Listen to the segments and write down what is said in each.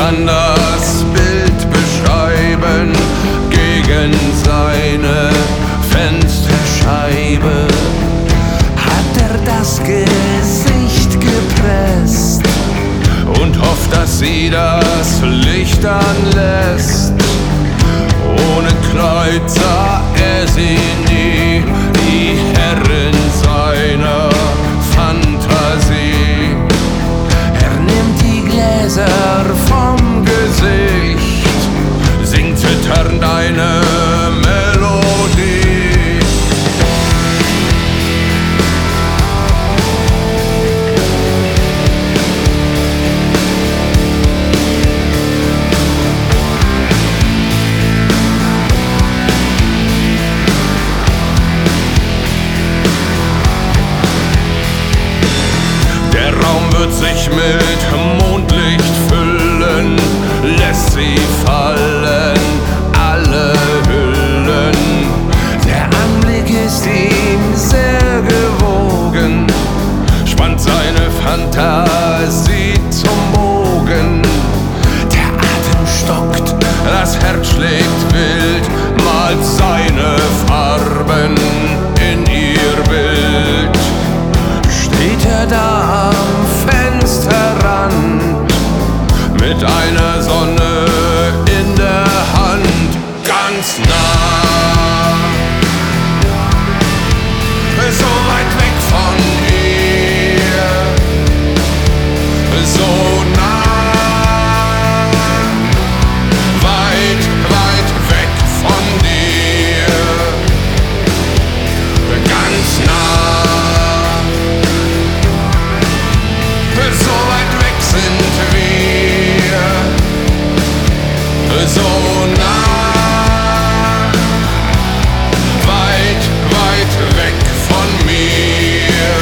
kann das Bild beschreiben gegen seine Fensterscheibe. Hat er das Gesicht gepresst und hofft, dass sie das Licht anlässt. Ohne Kreuz sah er sie nie, die Herrin seiner Fantasie. Er nimmt die Gläser vom Gesicht, singt zitternd eine Melodie. Wird sich mit Mondlicht füllen, lässt sie fallen, alle Hüllen. Der Anblick ist ihm sehr gewogen, spannt seine Fantasie zum Bogen. Der Atem stockt, das Herz schlägt wild, malt seine Farben in ihr Bild. Steht er da am Fensterrand mit einer Sonne in der Hand, ganz nah, so weit weg von ihr, so nah, weit, weit weg von dir, ganz nah. So weit weg sind wir, so nah, weit, weit weg von mir.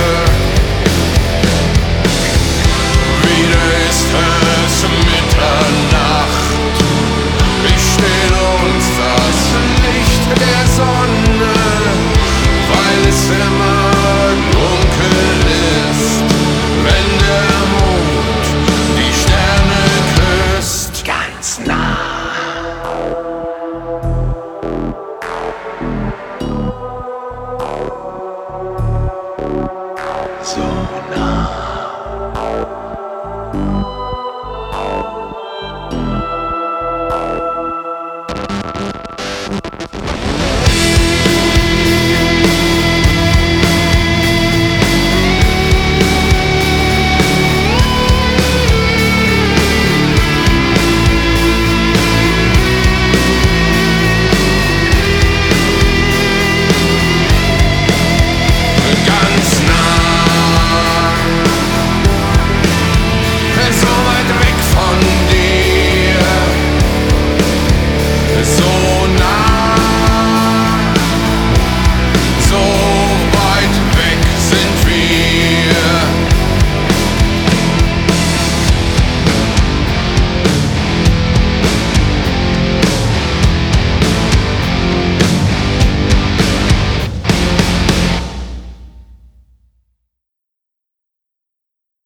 Wieder ist es Mitternacht, besteht uns das Licht der Sonne, weil es immer dunkel ist, wenn der Mond die Sterne küsst, ganz nah.